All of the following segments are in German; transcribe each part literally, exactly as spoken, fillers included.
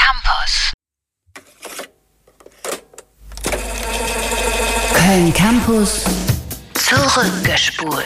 Campus. Köln Campus Zurückgespult.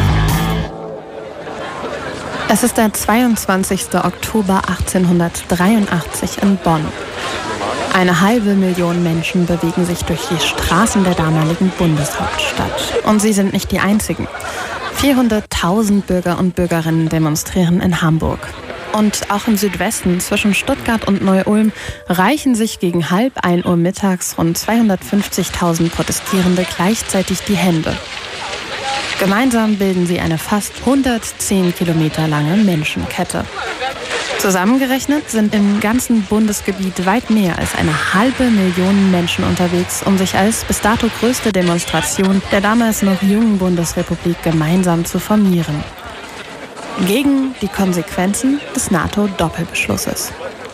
Es ist der zweiundzwanzigster Oktober achtzehnhundertdreiundachtzig in Bonn. Eine halbe Million Menschen bewegen sich durch die Straßen der damaligen Bundeshauptstadt. Und sie sind nicht die einzigen. vierhunderttausend Bürger und Bürgerinnen demonstrieren in Hamburg. Und auch im Südwesten zwischen Stuttgart und Neu-Ulm reichen sich gegen halb ein Uhr mittags rund zweihundertfünfzigtausend Protestierende gleichzeitig die Hände. Gemeinsam bilden sie eine fast hundertzehn Kilometer lange Menschenkette. Zusammengerechnet sind im ganzen Bundesgebiet weit mehr als eine halbe Million Menschen unterwegs, um sich als bis dato größte Demonstration der damals noch jungen Bundesrepublik gemeinsam zu formieren. Gegen die Konsequenzen des NATO-Doppelbeschlusses.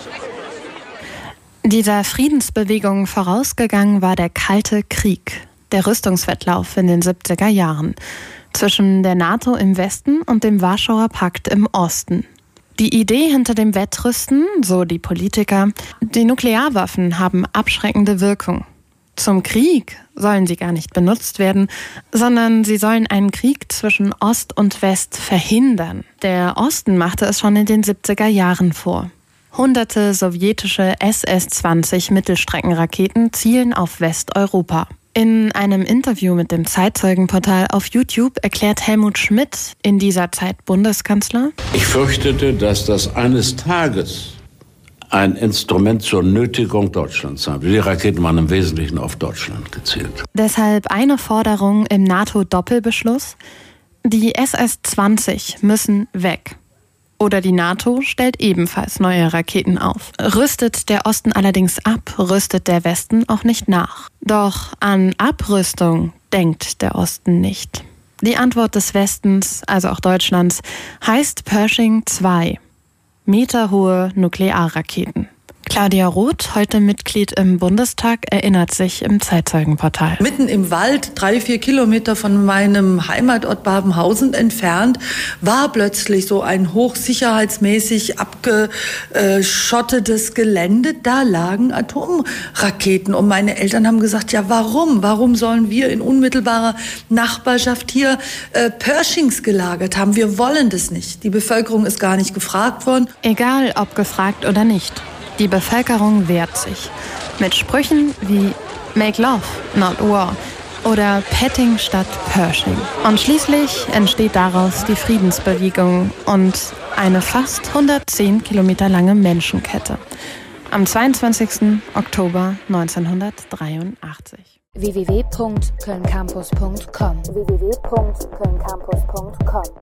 Dieser Friedensbewegung vorausgegangen war der Kalte Krieg, der Rüstungswettlauf in den siebziger Jahren, zwischen der NATO im Westen und dem Warschauer Pakt im Osten. Die Idee hinter dem Wettrüsten, so die Politiker, die Nuklearwaffen haben abschreckende Wirkung. Zum Krieg sollen sie gar nicht benutzt werden, sondern sie sollen einen Krieg zwischen Ost und West verhindern. Der Osten machte es schon in den siebziger Jahren vor. Hunderte sowjetische S S zwanzig Mittelstreckenraketen zielen auf Westeuropa. In einem Interview mit dem Zeitzeugenportal auf YouTube erklärt Helmut Schmidt, in dieser Zeit Bundeskanzler: Ich fürchtete, dass das eines Tages ein Instrument zur Nötigung Deutschlands sein wird. Die Raketen waren im Wesentlichen auf Deutschland gezielt. Deshalb eine Forderung im NATO-Doppelbeschluss: Die S S zwanzig müssen weg. Oder die NATO stellt ebenfalls neue Raketen auf. Rüstet der Osten allerdings ab, rüstet der Westen auch nicht nach. Doch an Abrüstung denkt der Osten nicht. Die Antwort des Westens, also auch Deutschlands, heißt Pershing zwei. Meterhohe Nuklearraketen. Claudia Roth, heute Mitglied im Bundestag, erinnert sich im Zeitzeugenportal. Mitten im Wald, drei, vier Kilometer von meinem Heimatort Babenhausen entfernt, war plötzlich so ein hochsicherheitsmäßig abgeschottetes Gelände. Da lagen Atomraketen und meine Eltern haben gesagt, ja warum? Warum sollen wir in unmittelbarer Nachbarschaft hier äh, Pershings gelagert haben? Wir wollen das nicht. Die Bevölkerung ist gar nicht gefragt worden. Egal, ob gefragt oder nicht. Die Bevölkerung wehrt sich. Mit Sprüchen wie Make Love, not War oder Petting statt Pershing. Und schließlich entsteht daraus die Friedensbewegung und eine fast hundertzehn Kilometer lange Menschenkette. Am zweiundzwanzigsten Oktober neunzehnhundertdreiundachtzig. w w w punkt köln campus punkt com w w w punkt köln campus punkt com